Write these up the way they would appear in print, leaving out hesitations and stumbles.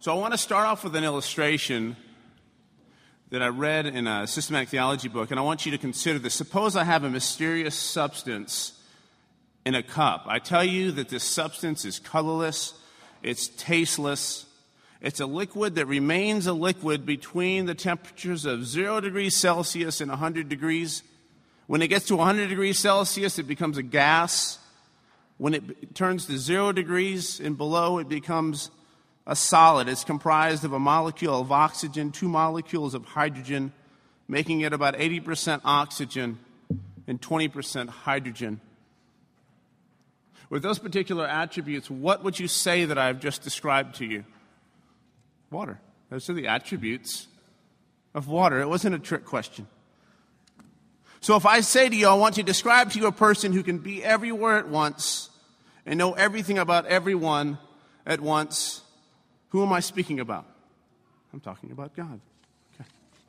So I want to start off with an illustration that I read in a systematic theology book, and I want you to consider this. Suppose I have a mysterious substance in a cup. I tell you that this substance is colorless, it's tasteless, it's a liquid that remains a liquid between the temperatures of 0 degrees Celsius and 100 degrees. When it gets to 100 degrees Celsius, it becomes a gas. When it turns to 0 degrees and below, it becomes a solid. It's comprised of a molecule of oxygen, 2 molecules of hydrogen, making it about 80% oxygen and 20% hydrogen. With those particular attributes, what would you say that I've just described to you? Water. Those are the attributes of water. It wasn't a trick question. So if I say to you, I want to describe to you a person who can be everywhere at once and know everything about everyone at once, who am I speaking about? I'm talking about God. Okay.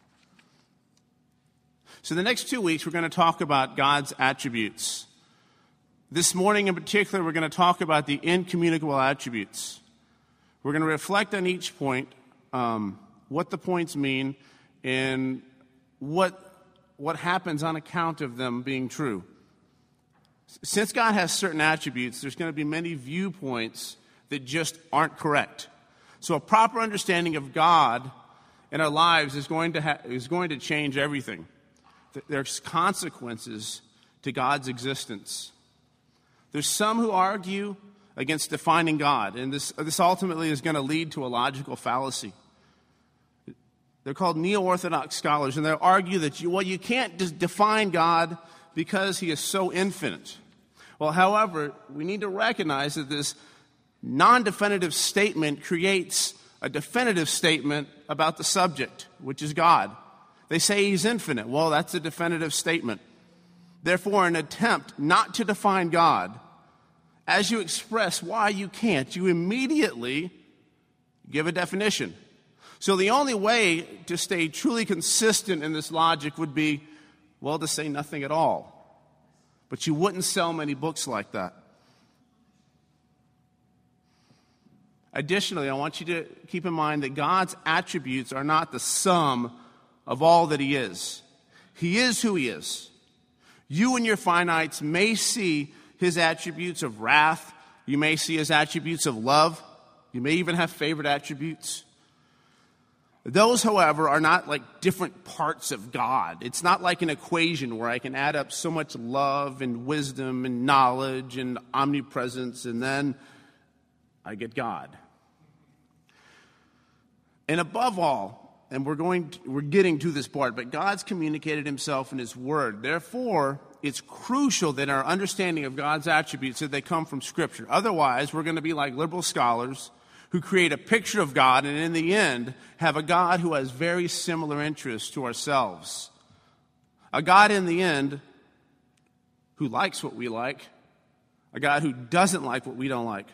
So the next 2 weeks, we're going to talk about God's attributes. This morning in particular, we're going to talk about the incommunicable attributes. We're going to reflect on each point, what the points mean, and what happens on account of them being true. Since God has certain attributes, there's going to be many viewpoints that just aren't correct. So a proper understanding of God in our lives is going to change everything. There's consequences to God's existence. There's some who argue against defining God, and this ultimately is going to lead to a logical fallacy. They're called neo-orthodox scholars, and they'll argue that you can't just define God because he is so infinite. Well, however, we need to recognize that this non-definitive statement creates a definitive statement about the subject, which is God. They say he's infinite. Well, that's a definitive statement. Therefore, an attempt not to define God, as you express why you can't, you immediately give a definition. So the only way to stay truly consistent in this logic would be, well, to say nothing at all. But you wouldn't sell many books like that. Additionally, I want you to keep in mind that God's attributes are not the sum of all that he is. He is who he is. You and your finites may see his attributes of wrath. You may see his attributes of love. You may even have favorite attributes. Those, however, are not like different parts of God. It's not like an equation where I can add up so much love and wisdom and knowledge and omnipresence, and then I get God. And above all, and we're getting to this part, but God's communicated himself in his word. Therefore, it's crucial that our understanding of God's attributes that they come from Scripture. Otherwise, we're going to be like liberal scholars who create a picture of God and in the end have a God who has very similar interests to ourselves. A God in the end who likes what we like, a God who doesn't like what we don't like.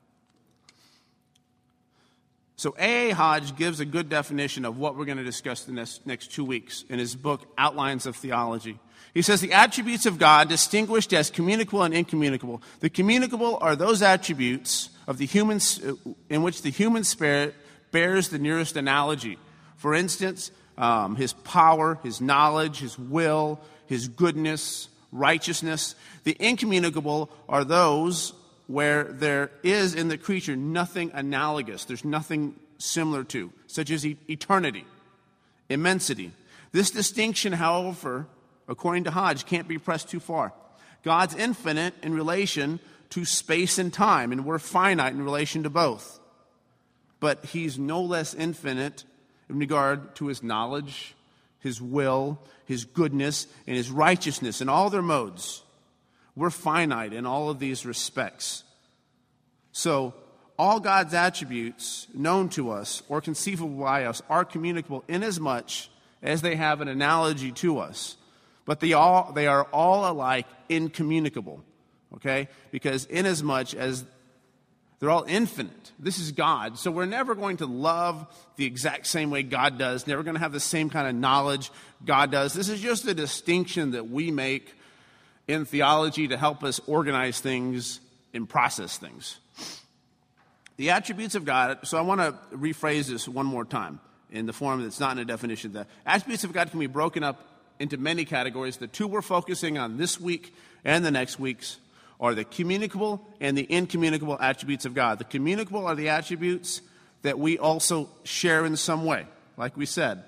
So A.A. Hodge gives a good definition of what we're going to discuss the next 2 weeks in his book, Outlines of Theology. He says the attributes of God distinguished as communicable and incommunicable. The communicable are those attributes of the humans in which the human spirit bears the nearest analogy. For instance, his power, his knowledge, his will, his goodness, righteousness. The incommunicable are those where there is in the creature nothing analogous. There's nothing similar to, such as eternity, immensity. This distinction, however, according to Hodge, can't be pressed too far. God's infinite in relation to space and time, and we're finite in relation to both. But he's no less infinite in regard to his knowledge, his will, his goodness, and his righteousness in all their modes. We're finite in all of these respects. So, all God's attributes known to us or conceivable by us are communicable inasmuch as they have an analogy to us. But they are all alike incommunicable, okay? Because inasmuch as they're all infinite, this is God. So we're never going to love the exact same way God does, never going to have the same kind of knowledge God does. This is just a distinction that we make in theology to help us organize things and process things. The attributes of God, so I want to rephrase this one more time in the form that's not in a definition. The attributes of God can be broken up into many categories. The two we're focusing on this week and the next weeks are the communicable and the incommunicable attributes of God. The communicable are the attributes that we also share in some way. Like we said,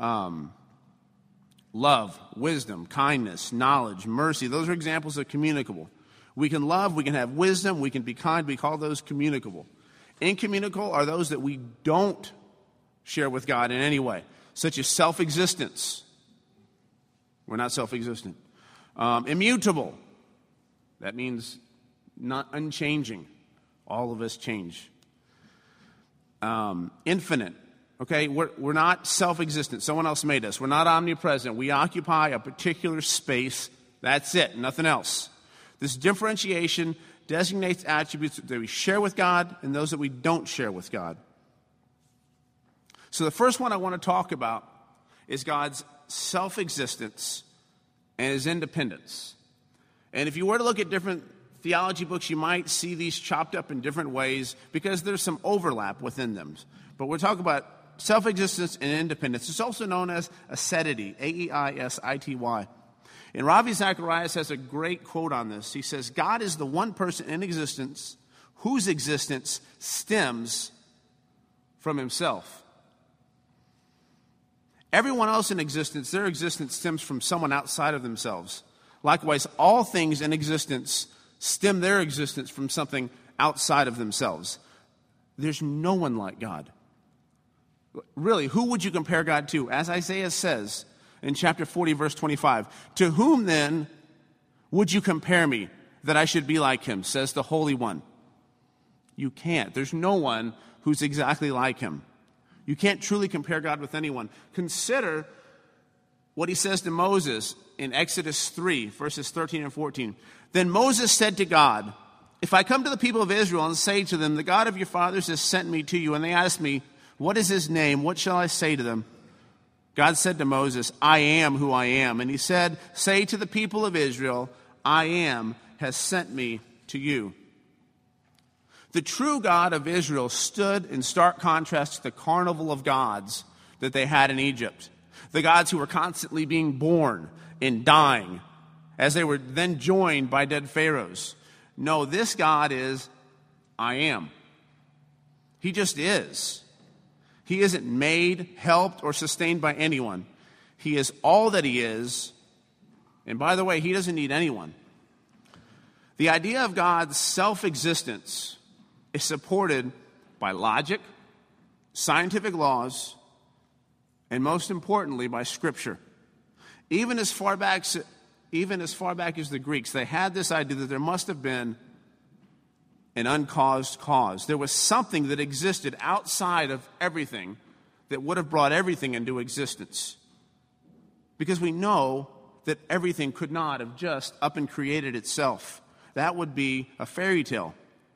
love, wisdom, kindness, knowledge, mercy. Those are examples of communicable. We can love, we can have wisdom, we can be kind. We call those communicable. Incommunicable are those that we don't share with God in any way, such as self-existence. We're not self-existent. Immutable. That means not unchanging. All of us change. Infinite. Okay, we're not self-existent. Someone else made us. We're not omnipresent. We occupy a particular space. That's it, nothing else. This differentiation designates attributes that we share with God and those that we don't share with God. So the first one I want to talk about is God's self-existence and his independence. And if you were to look at different theology books, you might see these chopped up in different ways because there's some overlap within them. But we're talking about self-existence and independence. It's also known as aseity, A-E-I-S-I-T-Y. And Ravi Zacharias has a great quote on this. He says, God is the one person in existence whose existence stems from himself. Everyone else in existence, their existence stems from someone outside of themselves. Likewise, all things in existence stem their existence from something outside of themselves. There's no one like God. Really, who would you compare God to? As Isaiah says in chapter 40, verse 25, to whom then would you compare me that I should be like him, says the Holy One. You can't. There's no one who's exactly like him. You can't truly compare God with anyone. Consider what he says to Moses in Exodus 3, verses 13 and 14. Then Moses said to God, if I come to the people of Israel and say to them, the God of your fathers has sent me to you, and they ask me, what is his name? What shall I say to them? God said to Moses, I am who I am. And he said, say to the people of Israel, I am has sent me to you. The true God of Israel stood in stark contrast to the carnival of gods that they had in Egypt. The gods who were constantly being born and dying as they were then joined by dead pharaohs. No, this God is, I am. He just is. He isn't made, helped, or sustained by anyone. He is all that he is. And by the way, he doesn't need anyone. The idea of God's self-existence is supported by logic, scientific laws, and most importantly, by Scripture. Even as far back as the Greeks, they had this idea that there must have been an uncaused cause. There was something that existed outside of everything that would have brought everything into existence. Because we know that everything could not have just up and created itself. That would be a fairy tale.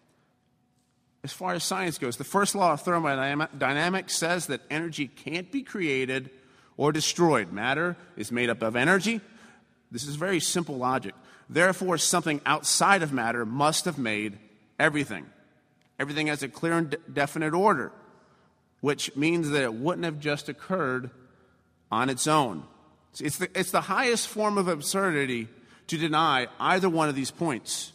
As far as science goes, the first law of thermodynamics says that energy can't be created or destroyed. Matter is made up of energy. This is very simple logic. Therefore, something outside of matter must have made everything. Everything has a clear and definite order, which means that it wouldn't have just occurred on its own. It's the highest form of absurdity to deny either one of these points.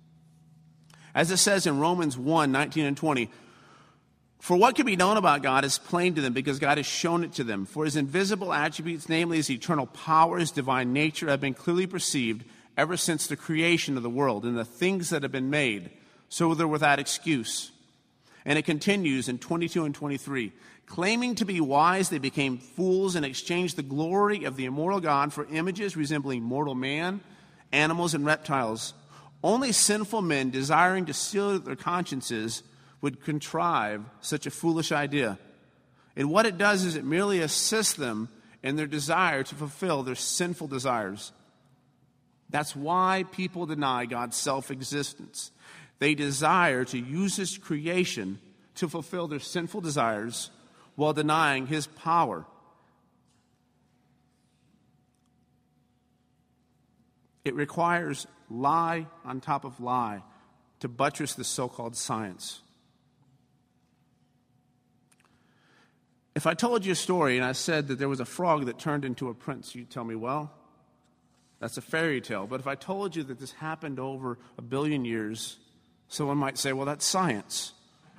As it says in Romans 1, 19 and 20, for what can be known about God is plain to them because God has shown it to them. For his invisible attributes, namely his eternal power, his divine nature, have been clearly perceived ever since the creation of the world and the things that have been made, so they're without excuse. And it continues in 22 and 23. Claiming to be wise, they became fools and exchanged the glory of the immortal God for images resembling mortal man, animals, and reptiles. Only sinful men desiring to seal their consciences would contrive such a foolish idea. And what it does is it merely assists them in their desire to fulfill their sinful desires. That's why people deny God's self-existence. They desire to use his creation to fulfill their sinful desires while denying his power. It requires lie on top of lie to buttress the so-called science. If I told you a story and I said that there was a frog that turned into a prince, you'd tell me, well, that's a fairy tale. But if I told you that this happened over 1 billion years, someone might say, well, that's science.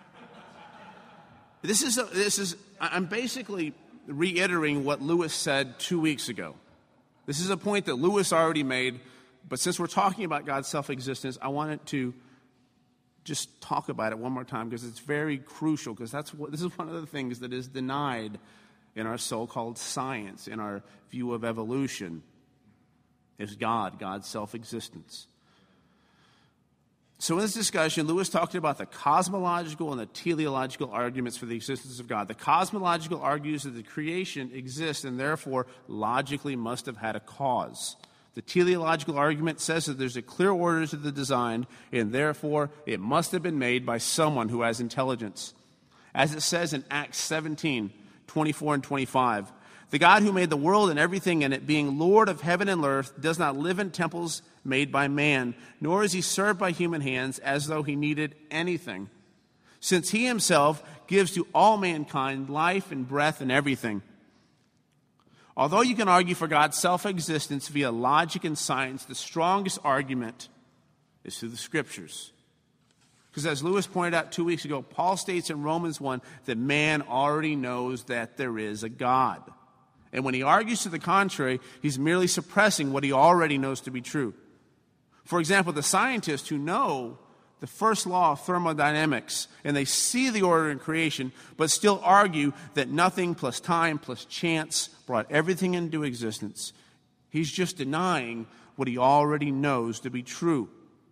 I'm basically reiterating what Lewis said 2 weeks ago. This is a point that Lewis already made, but since we're talking about God's self-existence, I wanted to just talk about it one more time because it's very crucial, because this is one of the things that is denied in our so-called science, in our view of evolution, is God's self-existence. So in this discussion, Lewis talked about the cosmological and the teleological arguments for the existence of God. The cosmological argues that the creation exists and therefore logically must have had a cause. The teleological argument says that there's a clear order to the design, and therefore it must have been made by someone who has intelligence. As it says in Acts 17, 24 and 25, the God who made the world and everything in it, being Lord of heaven and earth, does not live in temples made by man, nor is he served by human hands as though he needed anything, since he himself gives to all mankind life and breath and everything. Although you can argue for God's self-existence via logic and science, the strongest argument is through the Scriptures. Because as Lewis pointed out 2 weeks ago, Paul states in Romans 1 that man already knows that there is a God. And when he argues to the contrary, he's merely suppressing what he already knows to be true. For example, the scientists who know the first law of thermodynamics, and they see the order in creation, but still argue that nothing plus time plus chance brought everything into existence. He's just denying what he already knows to be true.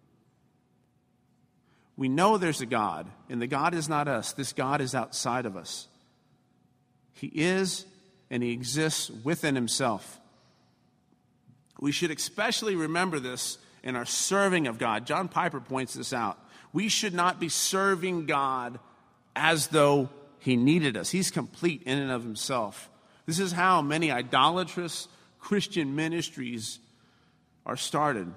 We know there's a God, and the God is not us. This God is outside of us. He is, and he exists within himself. We should especially remember this in our serving of God. John Piper points this out. We should not be serving God as though he needed us. He's complete in and of himself. This is how many idolatrous Christian ministries are started.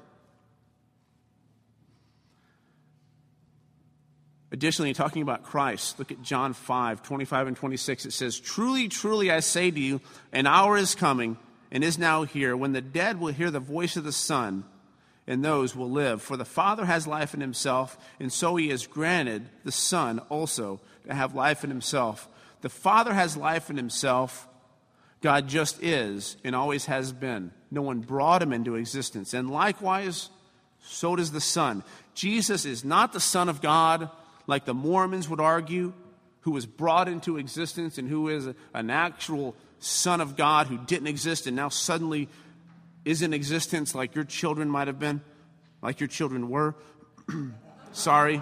Additionally, talking about Christ, look at John 5, 25 and 26. It says, "Truly, truly, I say to you, an hour is coming and is now here when the dead will hear the voice of the Son, and those will live. For the Father has life in himself, and so he has granted the Son also to have life in himself. The Father has life in himself. God just is and always has been. No one brought him into existence. And likewise, so does the Son. Jesus is not the Son of God, like the Mormons would argue, who was brought into existence and who is an actual Son of God who didn't exist and now suddenly is in existence, like your children might have been, like your children were. Sorry.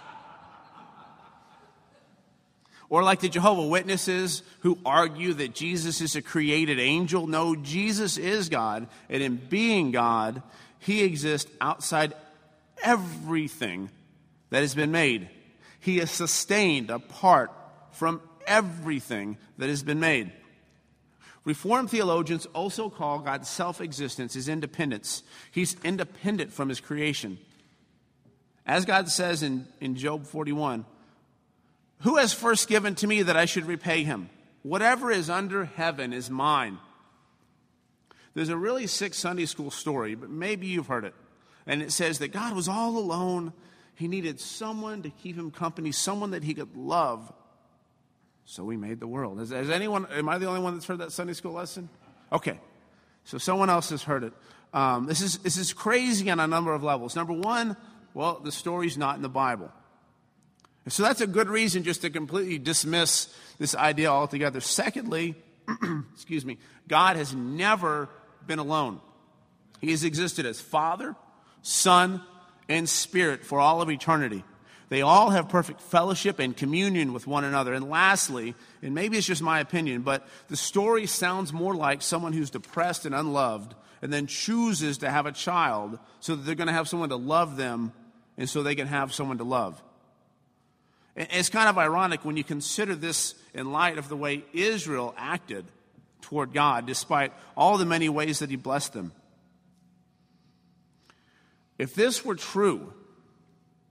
Or like the Jehovah's Witnesses who argue that Jesus is a created angel. No, Jesus is God, and in being God, he exists outside everything that has been made. He is sustained apart from everything that has been made. Reformed theologians also call God's self-existence his independence. He's independent from his creation. As God says in Job 41, "Who has first given to me that I should repay him? Whatever is under heaven is mine." There's a really sick Sunday school story, but maybe you've heard it. And it says that God was all alone. He needed someone to keep him company, someone that he could love. So he made the world. Has anyone, am I the only one that's heard that Sunday school lesson? Okay. So someone else has heard it. This is crazy on a number of levels. Number one, well, the story's not in the Bible. So that's a good reason just to completely dismiss this idea altogether. Secondly, God has never been alone. He has existed as Father, Son, and Spirit for all of eternity. They all have perfect fellowship and communion with one another. And lastly, and maybe it's just my opinion, but the story sounds more like someone who's depressed and unloved and then chooses to have a child so that they're going to have someone to love them and so they can have someone to love. It's kind of ironic when you consider this in light of the way Israel acted toward God, despite all the many ways that he blessed them. If this were true,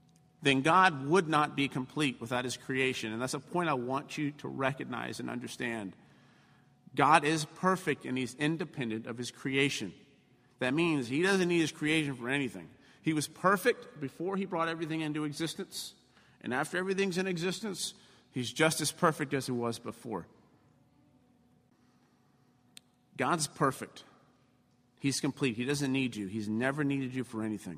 then God would not be complete without his creation. And that's a point I want you to recognize and understand. God is perfect and he's independent of his creation. That means he doesn't need his creation for anything. He was perfect before he brought everything into existence. And after everything's in existence, he's just as perfect as he was before. God's perfect. He's complete. He doesn't need you. He's never needed you for anything.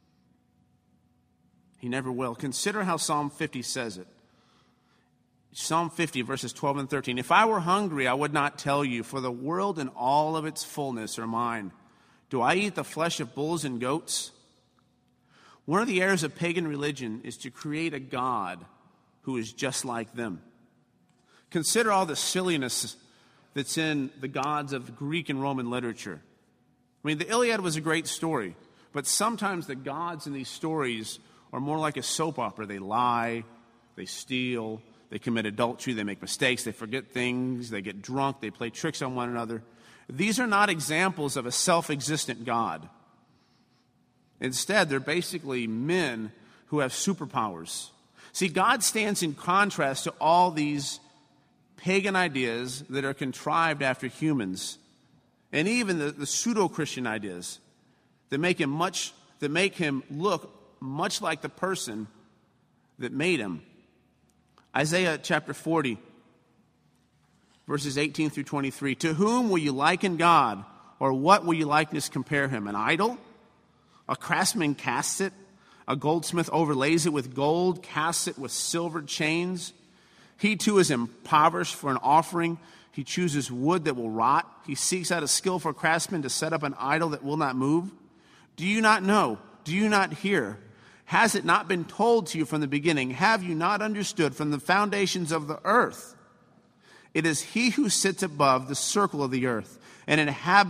He never will. Consider how Psalm 50 says it. Psalm 50, verses 12 and 13. If I were hungry, I would not tell you, for the world and all of its fullness are mine. Do I eat the flesh of bulls and goats? One of the errors of pagan religion is to create a God who is just like them. Consider all the silliness that's in the gods of Greek and Roman literature. I mean, the Iliad was a great story, but sometimes the gods in these stories are more like a soap opera. They lie, they steal, they commit adultery, they make mistakes, they forget things, they get drunk, they play tricks on one another. These are not examples of a self-existent God. Instead, they're basically men who have superpowers. See, God stands in contrast to all these pagan ideas that are contrived after humans, and even the pseudo-Christian ideas that make him look much like the person that made him. Isaiah chapter 40, verses 18 through 23. To whom will you liken God, or what will you likeness compare him? An idol? A craftsman casts it. A goldsmith overlays it with gold, casts it with silver chains. He too is impoverished for an offering. He chooses wood that will rot. He seeks out a skillful craftsman to set up an idol that will not move. Do you not know? Do you not hear? Has it not been told to you from the beginning? Have you not understood from the foundations of the earth? It is he who sits above the circle of the earth and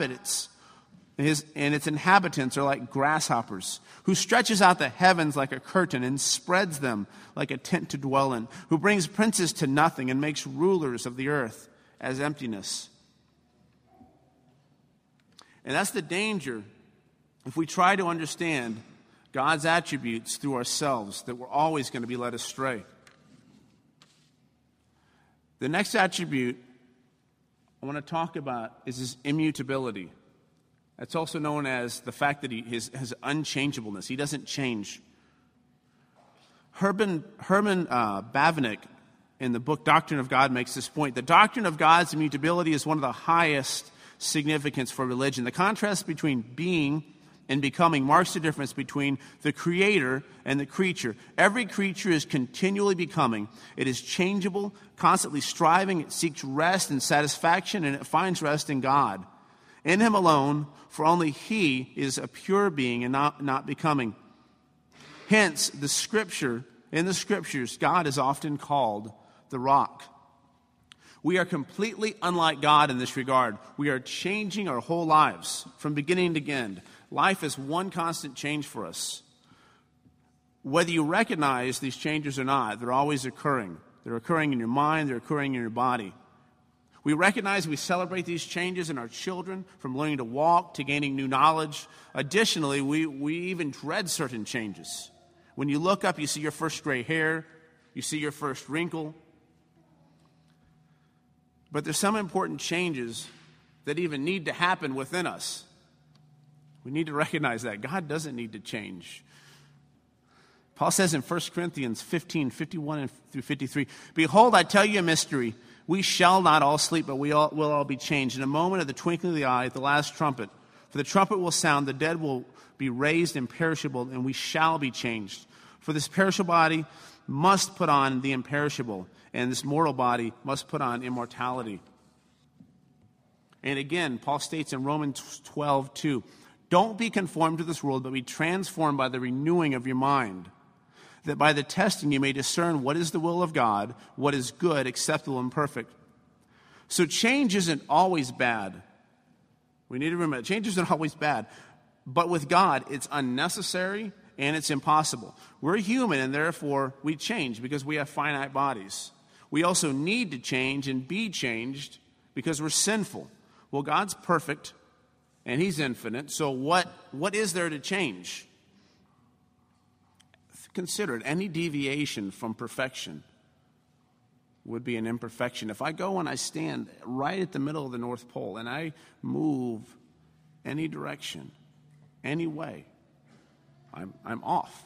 its inhabitants are like grasshoppers, who stretches out the heavens like a curtain and spreads them like a tent to dwell in, who brings princes to nothing and makes rulers of the earth as emptiness. And that's the danger if we try to understand God's attributes through ourselves, that we're always going to be led astray. The next attribute I want to talk about is his immutability. That's also known as the fact that his unchangeableness. He doesn't change. Herman Bavinck, in the book Doctrine of God, makes this point. The doctrine of God's immutability is one of the highest significance for religion. The contrast between being and becoming marks the difference between the creator and the creature. Every creature is continually becoming. It is changeable, constantly striving. It seeks rest and satisfaction, and it finds rest in God. In him alone, for only he is a pure being and not becoming. Hence, in the scriptures, God is often called the rock. We are completely unlike God in this regard. We are changing our whole lives from beginning to end. Life is one constant change for us. Whether you recognize these changes or not, they're always occurring. They're occurring in your mind, they're occurring in your body. We recognize, we celebrate these changes in our children, from learning to walk to gaining new knowledge. Additionally, we even dread certain changes. When you look up, you see your first gray hair, you see your first wrinkle. But there's some important changes that even need to happen within us. We need to recognize that. God doesn't need to change. Paul says in 1 Corinthians 15, 51 through 53, Behold, I tell you a mystery. We shall not all sleep, but we will all be changed. In a moment of the twinkling of the eye, at the last trumpet. For the trumpet will sound, the dead will be raised imperishable, and we shall be changed. For this perishable body must put on the imperishable, and this mortal body must put on immortality. And again, Paul states in Romans 12:2, Don't be conformed to this world, but be transformed by the renewing of your mind, that by the testing you may discern what is the will of God, what is good, acceptable, and perfect. So change isn't always bad. We need to remember, change isn't always bad. But with God, it's unnecessary and it's impossible. We're human, and therefore we change because we have finite bodies. We also need to change and be changed because we're sinful. Well, God's perfect and he's infinite, so what is there to change? Consider it. Any deviation from perfection would be an imperfection. If I go and I stand right at the middle of the North Pole and I move any direction, any way, I'm off.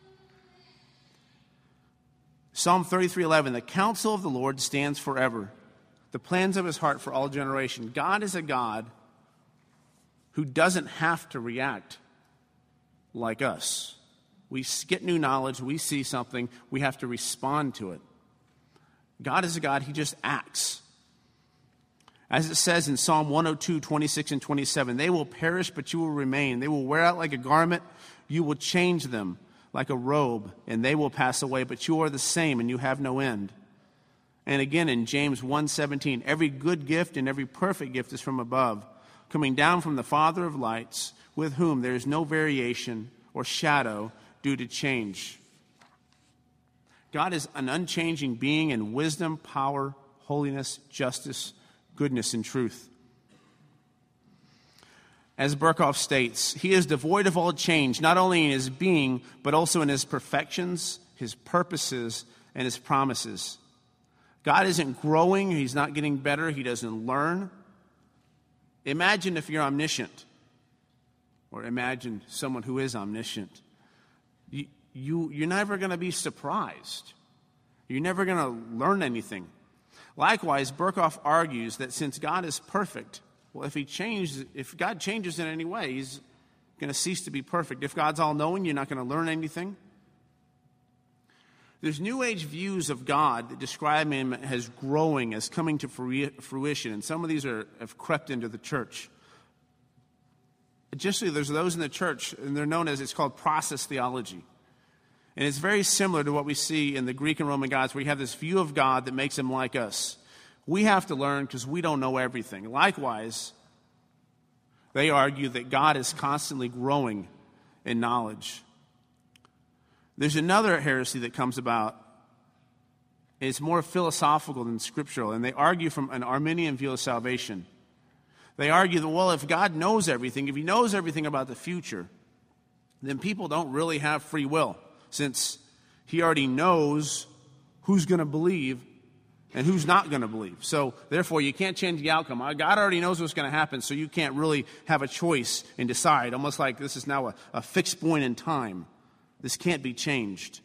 Psalm 33:11, the counsel of the Lord stands forever, the plans of his heart for all generation. God is a God who doesn't have to react like us. We get new knowledge, we see something, we have to respond to it. God is a God, he just acts. As it says in Psalm 102, 26 and 27, they will perish, but you will remain. They will wear out like a garment, you will change them like a robe, and they will pass away, but you are the same, and you have no end. And again in James 1:17, every good gift and every perfect gift is from above, coming down from the Father of lights, with whom there is no variation or shadow due to change. God is an unchanging being in wisdom, power, holiness, justice, goodness, and truth. As Berkhoff states, he is devoid of all change, not only in his being, but also in his perfections, his purposes, and his promises. God isn't growing, he's not getting better, he doesn't learn. Imagine if you're omniscient, or imagine someone who is omniscient. You're never going to be surprised. You're never going to learn anything. Likewise, Berkhoff argues that since God is perfect, well, if God changes in any way, he's going to cease to be perfect. If God's all-knowing, you're not going to learn anything. There's New Age views of God that describe him as growing, as coming to fruition, and some of these have crept into the church. Additionally, there's those in the church, and they're known as, it's called process theology. And it's very similar to what we see in the Greek and Roman gods, where you have this view of God that makes him like us. We have to learn because we don't know everything. Likewise, they argue that God is constantly growing in knowledge. There's another heresy that comes about. It's more philosophical than scriptural, and they argue from an Arminian view of salvation. They argue that, well, if God knows everything, if he knows everything about the future, then people don't really have free will, since he already knows who's going to believe and who's not going to believe. So, therefore, you can't change the outcome. God already knows what's going to happen, so you can't really have a choice and decide, almost like this is now a fixed point in time. This can't be changed.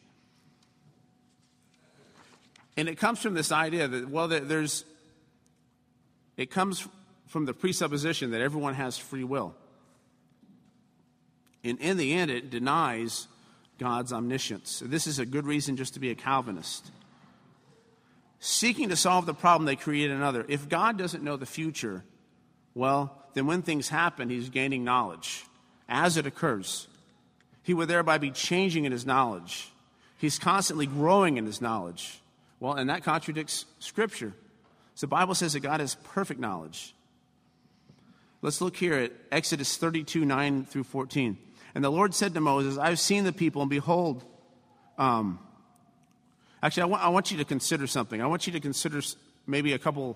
And it comes from this idea that, well, it comes from the presupposition that everyone has free will. And in the end, it denies God's omniscience. This is a good reason just to be a Calvinist. Seeking to solve the problem, they create another. If God doesn't know the future, well, then when things happen, he's gaining knowledge as it occurs. He would thereby be changing in his knowledge. He's constantly growing in his knowledge. Well, and that contradicts Scripture. So the Bible says that God has perfect knowledge. Let's look here at Exodus 32, 9 through 14. And the Lord said to Moses, I've seen the people, and behold, actually, I want you to consider something. I want you to consider maybe a couple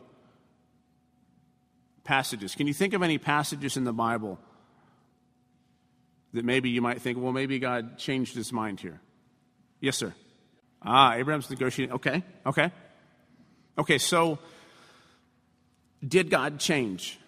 passages. Can you think of any passages in the Bible that maybe you might think, well, maybe God changed his mind here? Yes, sir. Abraham's negotiating. Okay, so did God change?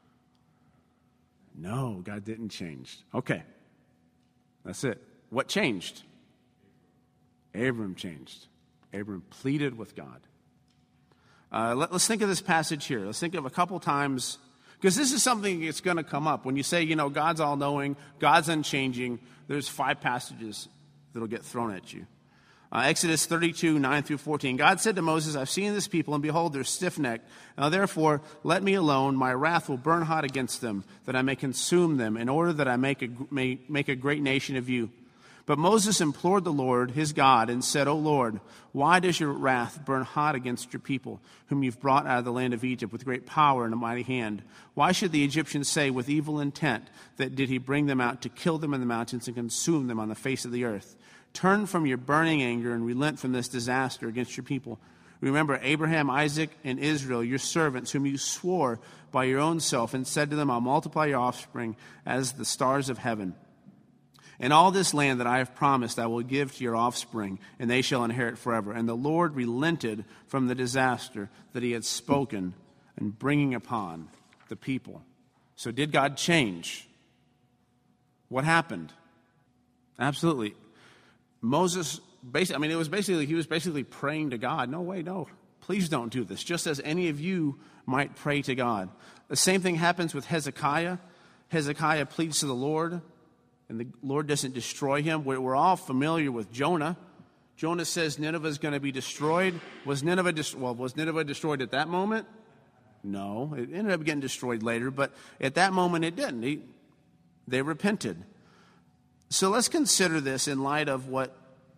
No, God didn't change. Okay, that's it. What changed? Abram changed. Abram pleaded with God. Let's think of this passage here. Let's think of a couple times, because this is something that's going to come up. When you say, God's all-knowing, God's unchanging, there's 5 passages that'll get thrown at you. Exodus 32, 9 through 14. God said to Moses, I've seen this people, and behold, they're stiff-necked. Now therefore, let me alone. My wrath will burn hot against them, that I may consume them, in order that I may make a great nation of you. But Moses implored the Lord, his God, and said, O Lord, why does your wrath burn hot against your people, whom you've brought out of the land of Egypt with great power and a mighty hand? Why should the Egyptians say with evil intent that did he bring them out to kill them in the mountains and consume them on the face of the earth? Turn from your burning anger and relent from this disaster against your people. Remember Abraham, Isaac, and Israel, your servants, whom you swore by your own self and said to them, I'll multiply your offspring as the stars of heaven. And all this land that I have promised I will give to your offspring, and they shall inherit forever. And the Lord relented from the disaster that he had spoken and bringing upon the people. So did God change? What happened? Absolutely. Moses, he was basically praying to God. No, please don't do this. Just as any of you might pray to God. The same thing happens with Hezekiah. Hezekiah pleads to the Lord, and the Lord doesn't destroy him. We're all familiar with Jonah. Jonah says Nineveh is going to be destroyed. Was Nineveh destroyed at that moment? No, it ended up getting destroyed later, but at that moment it didn't. They repented. So let's consider this in light of what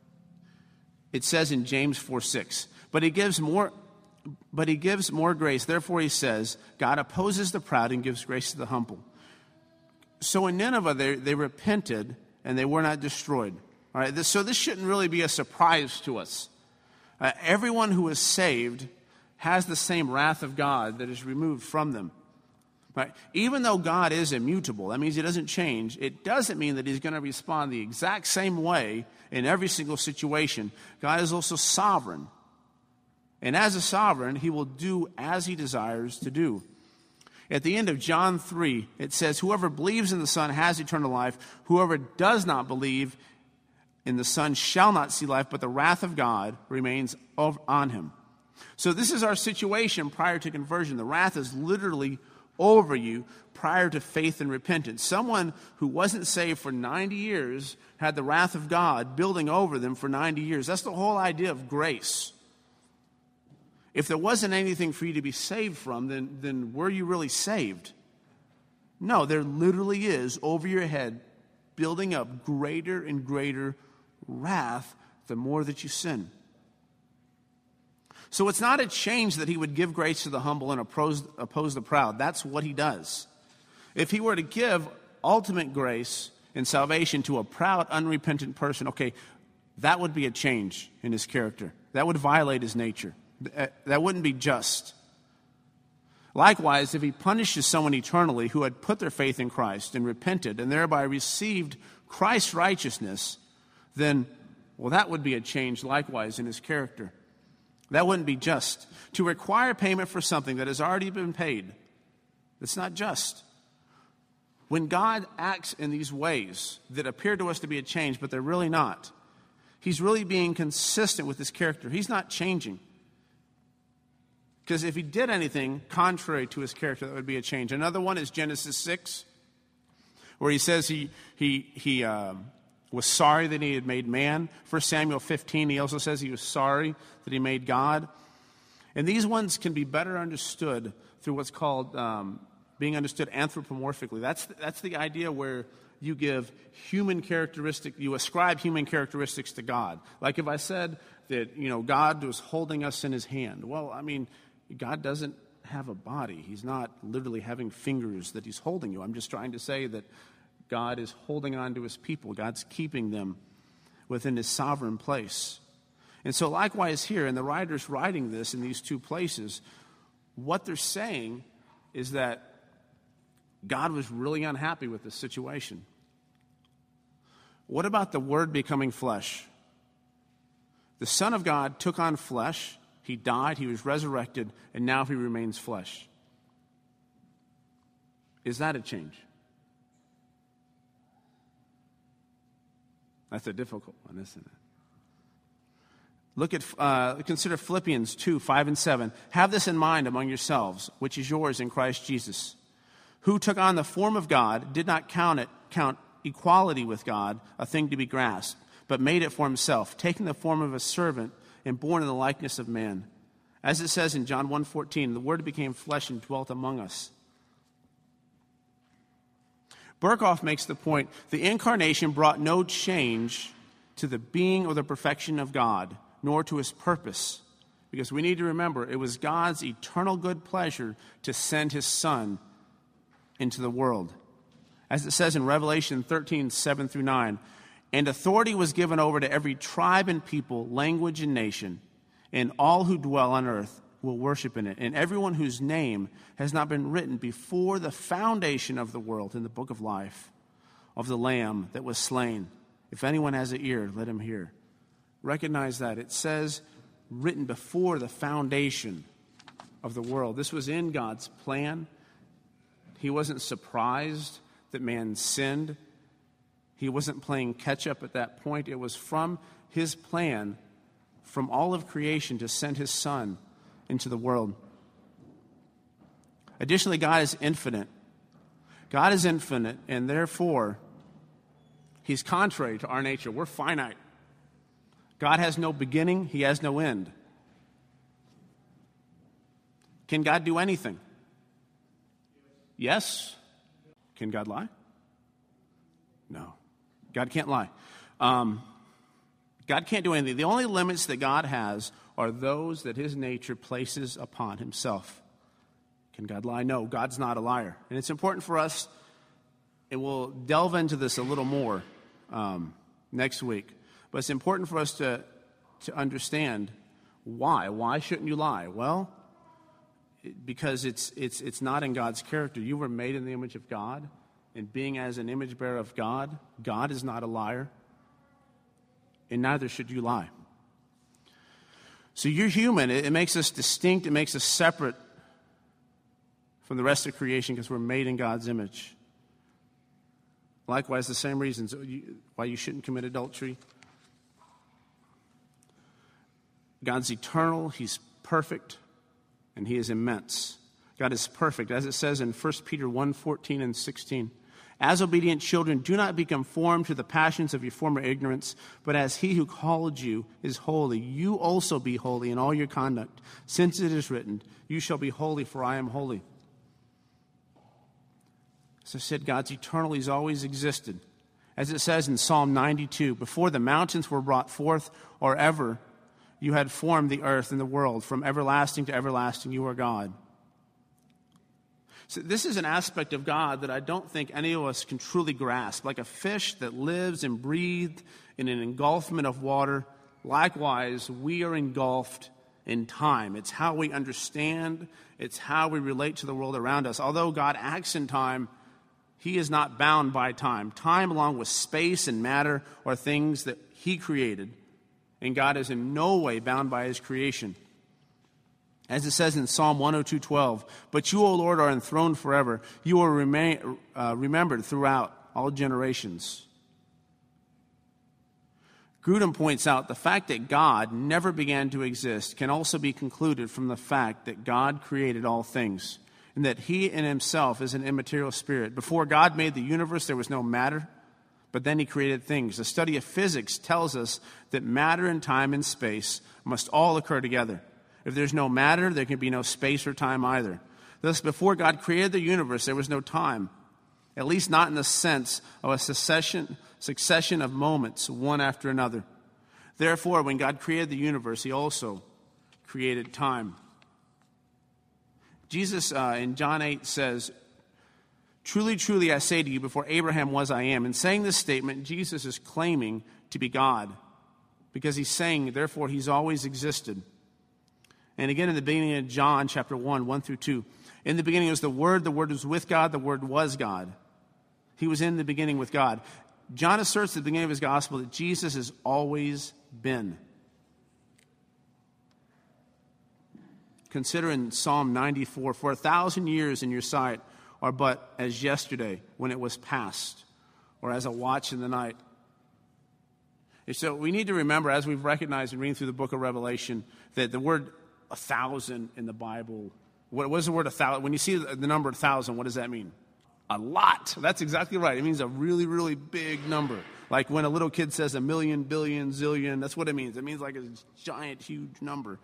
it says in James 4:6. But he gives more grace. Therefore he says, God opposes the proud and gives grace to the humble. So in Nineveh, they repented and they were not destroyed. All right, so this shouldn't really be a surprise to us. Everyone who is saved has the same wrath of God that is removed from them. Right? Even though God is immutable, that means he doesn't change. It doesn't mean that he's going to respond the exact same way in every single situation. God is also sovereign. And as a sovereign, he will do as he desires to do. At the end of John 3, it says, whoever believes in the Son has eternal life. Whoever does not believe in the Son shall not see life, but the wrath of God remains on him. So this is our situation prior to conversion. The wrath is literally over you prior to faith and repentance. Someone who wasn't saved for 90 years had the wrath of God building over them for 90 years. That's the whole idea of grace. If there wasn't anything for you to be saved from, then were you really saved? No, there literally is over your head building up greater and greater wrath the more that you sin. So it's not a change that he would give grace to the humble and oppose the proud. That's what he does. If he were to give ultimate grace and salvation to a proud, unrepentant person, okay, that would be a change in his character. That would violate his nature. That wouldn't be just. Likewise, if he punishes someone eternally who had put their faith in Christ and repented and thereby received Christ's righteousness, then, that would be a change likewise in his character. That wouldn't be just. To require payment for something that has already been paid, that's not just. When God acts in these ways that appear to us to be a change, but they're really not, he's really being consistent with his character. He's not changing. Because if he did anything contrary to his character, that would be a change. Another one is Genesis 6, where he says he was sorry that he had made man. 1 Samuel 15, he also says he was sorry that he made God. And these ones can be better understood through what's called being understood anthropomorphically. That's the idea where you give you ascribe human characteristics to God. Like if I said that, God was holding us in his hand. Well, God doesn't have a body. He's not literally having fingers that he's holding you. I'm just trying to say that God is holding on to his people. God's keeping them within his sovereign place. And so likewise here, and the writers writing this in these two places, what they're saying is that God was really unhappy with this situation. What about the Word becoming flesh? The Son of God took on flesh. He died, he was resurrected, and now he remains flesh. Is that a change? That's a difficult one, isn't it? Consider Philippians 2, 5 and 7. Have this in mind among yourselves, which is yours in Christ Jesus, who took on the form of God, did not count equality with God a thing to be grasped, but made it for himself, taking the form of a servant and born in the likeness of man. As it says in John 1:14, the Word became flesh and dwelt among us. Berkhoff makes the point, the incarnation brought no change to the being or the perfection of God, nor to his purpose. Because we need to remember, it was God's eternal good pleasure to send his Son into the world. As it says in Revelation 13, 7 through 9, and authority was given over to every tribe and people, language and nation, and all who dwell on earth will worship in it, and everyone whose name has not been written before the foundation of the world in the book of life. of the Lamb that was slain. If anyone has an ear, let him hear. Recognize that. It says, written before the foundation of the world. This was in God's plan. He wasn't surprised that man sinned. He wasn't playing catch-up at that point. It was from his plan, from all of creation, to send his Son into the world. Additionally, God is infinite. God is infinite, and therefore, he's contrary to our nature. We're finite. God has no beginning. He has no end. Can God do anything? Yes. Can God lie? No. God can't lie. God can't do anything. The only limits that God has are those that his nature places upon himself. Can God lie? No, God's not a liar. And it's important for us, and we'll delve into this a little more next week, but it's important for us to understand why. Why shouldn't you lie? Well, because it's not in God's character. You were made in the image of God, and being as an image bearer of God, God is not a liar, and neither should you lie. So you're human. It makes us distinct. It makes us separate from the rest of creation because we're made in God's image. Likewise, the same reasons why you shouldn't commit adultery. God's eternal. He's perfect. And he is immense. God is perfect. As it says in 1 Peter 1:14 and 16. As obedient children, do not be conformed to the passions of your former ignorance, but as he who called you is holy, you also be holy in all your conduct, since it is written, you shall be holy, for I am holy. As I said, God's eternal. He's always existed. As it says in Psalm 92, before the mountains were brought forth, or ever you had formed the earth and the world, from everlasting to everlasting you are God. So this is an aspect of God that I don't think any of us can truly grasp. Like a fish that lives and breathed in an engulfment of water, likewise, we are engulfed in time. It's how we understand. It's how we relate to the world around us. Although God acts in time, he is not bound by time. Time, along with space and matter, are things that he created. And God is in no way bound by his creation. As it says in Psalm 102:12, but you, O Lord, are enthroned forever. You are remembered throughout all generations. Grudem points out the fact that God never began to exist can also be concluded from the fact that God created all things, and that he in himself is an immaterial spirit. Before God made the universe, there was no matter, but then he created things. The study of physics tells us that matter and time and space must all occur together. If there's no matter, there can be no space or time either. Thus, before God created the universe, there was no time, at least not in the sense of a succession of moments, one after another. Therefore, when God created the universe, he also created time. Jesus in John 8 says, truly, truly, I say to you, before Abraham was, I am. In saying this statement, Jesus is claiming to be God, because he's saying, therefore, he's always existed. And again, in the beginning of John chapter 1 through 2, in the beginning was the Word was with God, the Word was God. He was in the beginning with God. John asserts at the beginning of his gospel that Jesus has always been. Consider in Psalm 94, for 1,000 years in your sight are but as yesterday when it was past, or as a watch in the night. And so we need to remember, as we've recognized in reading through the book of Revelation, that the word 1,000 in the Bible, what is the word 1,000? When you see the number 1,000, what does that mean? A lot. That's exactly right. It means a really, really big number. Like when a little kid says a million, billion, zillion, that's what it means. It means like a giant, huge number.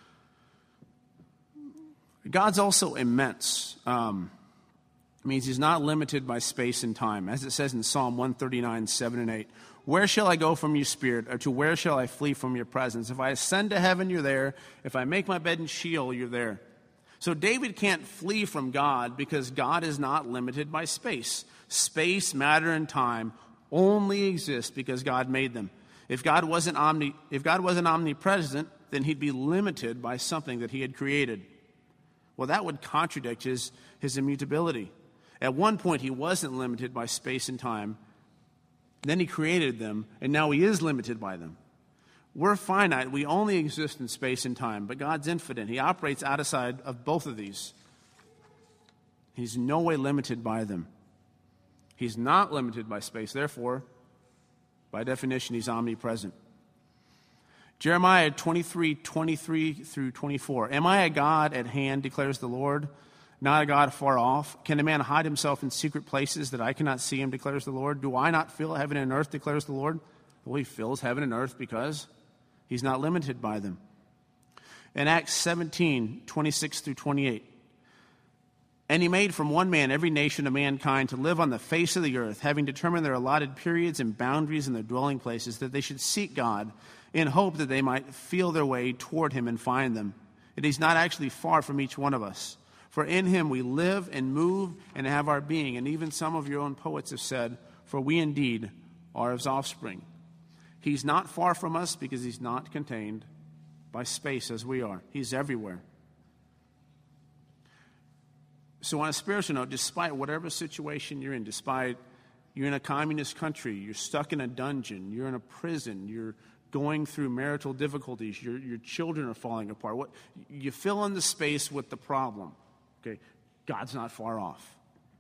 God's also immense. It means he's not limited by space and time. As it says in Psalm 139, 7 and 8, where shall I go from your spirit, or to where shall I flee from your presence? If I ascend to heaven, you're there. If I make my bed in Sheol, you're there. So David can't flee from God because God is not limited by space. Space, matter, and time only exist because God made them. If God wasn't omnipresent, then he'd be limited by something that he had created. Well, that would contradict his immutability. At one point, he wasn't limited by space and time, Then he created them, and now he is limited by them. We're finite. We only exist in space and time, but God's infinite. He operates outside of both of these. He's no way limited by them. He's not limited by space. Therefore, by definition, he's omnipresent. Jeremiah 23 through 24. Am I a God at hand, declares the Lord, not a God far off? Can a man hide himself in secret places that I cannot see him, declares the Lord? Do I not fill heaven and earth, declares the Lord? Well, he fills heaven and earth because he's not limited by them. In Acts 17, 26 through 28. And he made from one man every nation of mankind to live on the face of the earth, having determined their allotted periods and boundaries in their dwelling places, that they should seek God in hope that they might feel their way toward him and find them. And he's not actually far from each one of us. For in him we live and move and have our being. And even some of your own poets have said, for we indeed are his offspring. He's not far from us because he's not contained by space as we are. He's everywhere. So on a spiritual note, despite whatever situation you're in, despite you're in a communist country, you're stuck in a dungeon, you're in a prison, you're going through marital difficulties, your children are falling apart, what you fill in the space with the problem. Okay, God's not far off.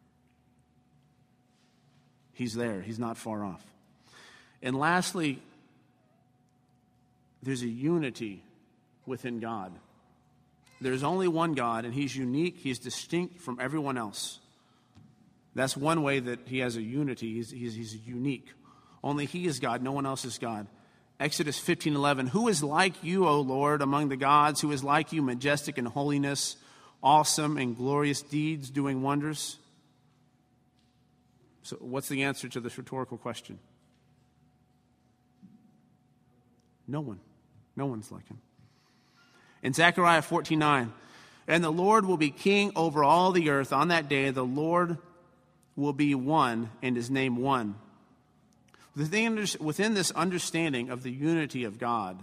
He's there. He's not far off. And lastly, there's a unity within God. There's only one God, and he's unique. He's distinct from everyone else. That's one way that he has a unity. He's unique. Only he is God. No one else is God. Exodus 15:11. Who is like you, O Lord, among the gods? Who is like you, majestic in holiness, awesome in glorious deeds, doing wonders? So what's the answer to this rhetorical question? No one. No one's like him. In Zechariah 14:9, and the Lord will be king over all the earth. On that day, the Lord will be one, and his name one. Within this understanding of the unity of God,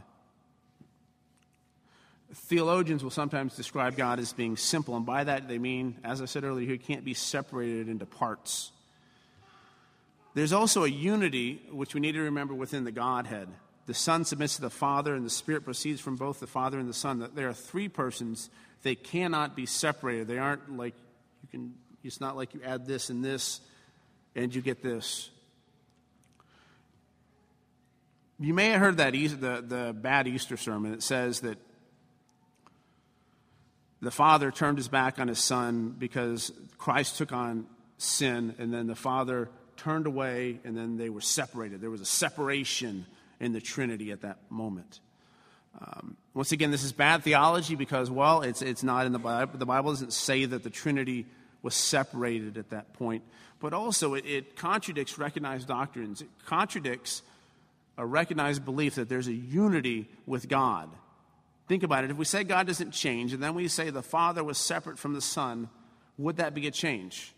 theologians will sometimes describe God as being simple, and by that they mean, as I said earlier, he can't be separated into parts. There's also a unity which we need to remember within the Godhead. The Son submits to the Father, and the Spirit proceeds from both the Father and the Son. There are three persons. They cannot be separated. They aren't like it's not like you add this and this and you get this. You may have heard that the bad Easter sermon. It says that the Father turned his back on his Son because Christ took on sin, and then the Father turned away, and then they were separated. There was a separation in the Trinity at that moment. Once again, this is bad theology because, well, it's not in the Bible. The Bible doesn't say that the Trinity was separated at that point. But also, it contradicts recognized doctrines. It contradicts a recognized belief that there's a unity with God. Think about it. If we say God doesn't change, and then we say the Father was separate from the Son, would that be a change?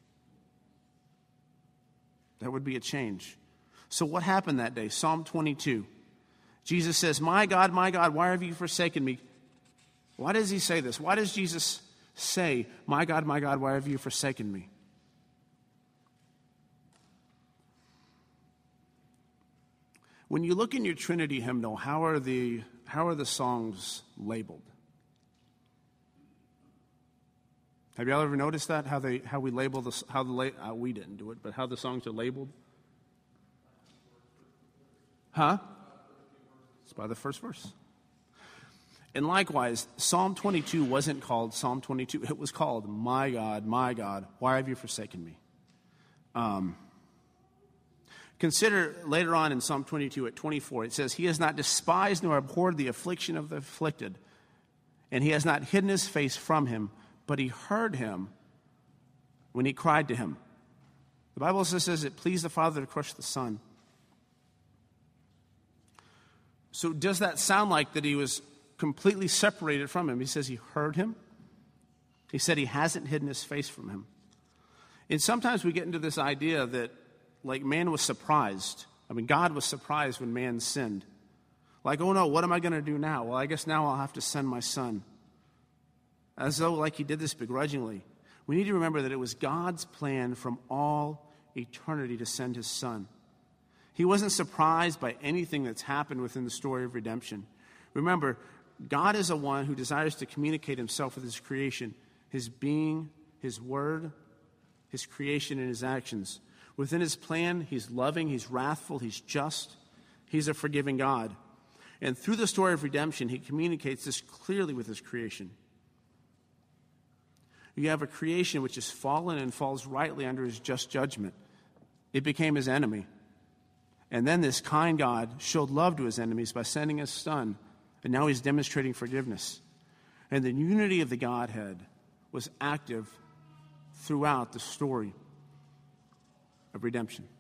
That would be a change. So what happened that day? Psalm 22. Jesus says, my God, why have you forsaken me? Why does he say this? Why does Jesus say, my God, why have you forsaken me? When you look in your Trinity hymnal, how are the songs labeled? Have you all ever noticed that? How we label this? We didn't do it, but how the songs are labeled? Huh? It's by the first verse. And likewise, Psalm 22 wasn't called Psalm 22. It was called, my God, why have you forsaken me? Consider later on in Psalm 22 at 24, it says, he has not despised nor abhorred the affliction of the afflicted, and he has not hidden his face from him, but he heard him when he cried to him. The Bible also says it pleased the Father to crush the Son. So does that sound like that he was completely separated from him? He says he heard him. He said he hasn't hidden his face from him. And sometimes we get into this idea that, like, man was surprised. I mean, God was surprised when man sinned. Like, oh no, what am I going to do now? Well, I guess now I'll have to send my Son. As though, like, he did this begrudgingly. We need to remember that it was God's plan from all eternity to send his Son. He wasn't surprised by anything that's happened within the story of redemption. Remember, God is the one who desires to communicate himself with his creation, his being, his word, his creation, and his actions. Within his plan, he's loving, he's wrathful, he's just, he's a forgiving God. And through the story of redemption, he communicates this clearly with his creation. You have a creation which is fallen and falls rightly under his just judgment. It became his enemy. And then this kind God showed love to his enemies by sending his son, and now he's demonstrating forgiveness. And the unity of the Godhead was active throughout the story of redemption.